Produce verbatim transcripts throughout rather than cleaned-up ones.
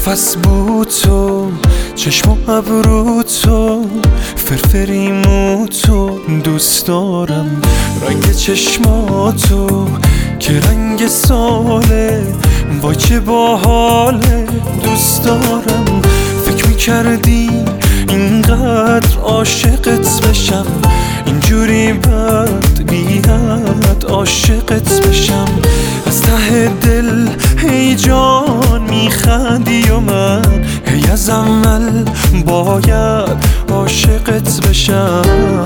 نفس بود تو، چشم و ابرو تو، فرفری مو تو، دوست دارم رنگ چشماتو که رنگ ساله، وای چه باحاله، دوست دارم. فکر میکردی اینقدر عاشقت بشم، اینجوری بد بیاد عاشقت بشم. از ته دل هی جان میخندی و من هی از اول باید عاشقت بشم.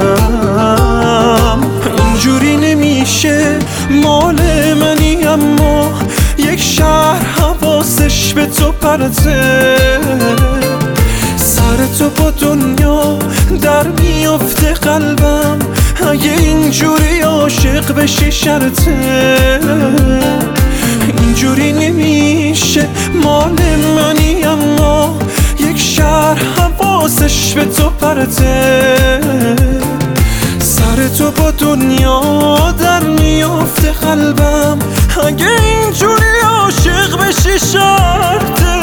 اینجوری نمیشه، مال منی اما یک شهر حواسش به تو پرته، سر تو با دنیا در میفته قلبم، اگه اینجوری عاشق بشی شرطه. اینجوری نمیشه، مال منی اما یک شهر حواسش به تو پرته، سر تو با دنیا در میفته قلبم، اگه اینجوری عاشق بشی شرطه.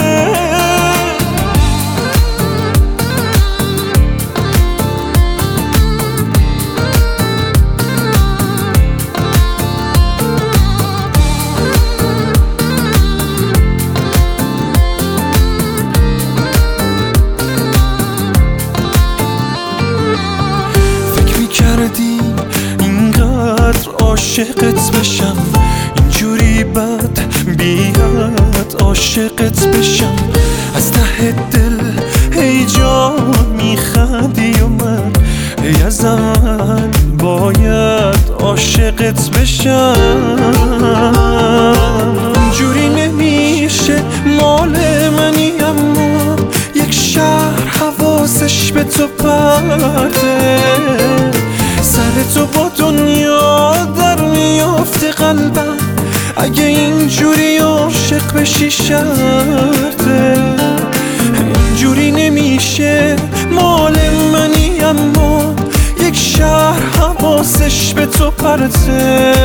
اینقدر عاشقت بشم، اینجوری بد بیاد عاشقت بشم. از ته دل هی جان میخندی و من هی از اول باید عاشقت بشم. اینجوری نمیشه، مال منی اما یک شهر حواسش به تو پرته، سر تو با دنیا در میافته قلبم، اگه اینجوری عاشق بشی شرطه. اینجوری نمیشه، مال منی اما یک شهر حواسش به تو پرته،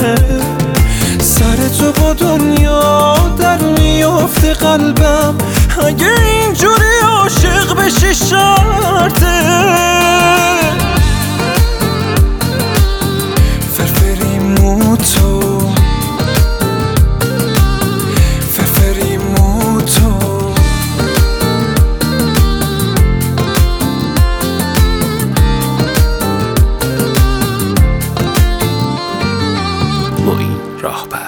سر تو با دنیا در میافته قلبم، اگه اینجوری عاشق بشی شرطه. معین راهبر.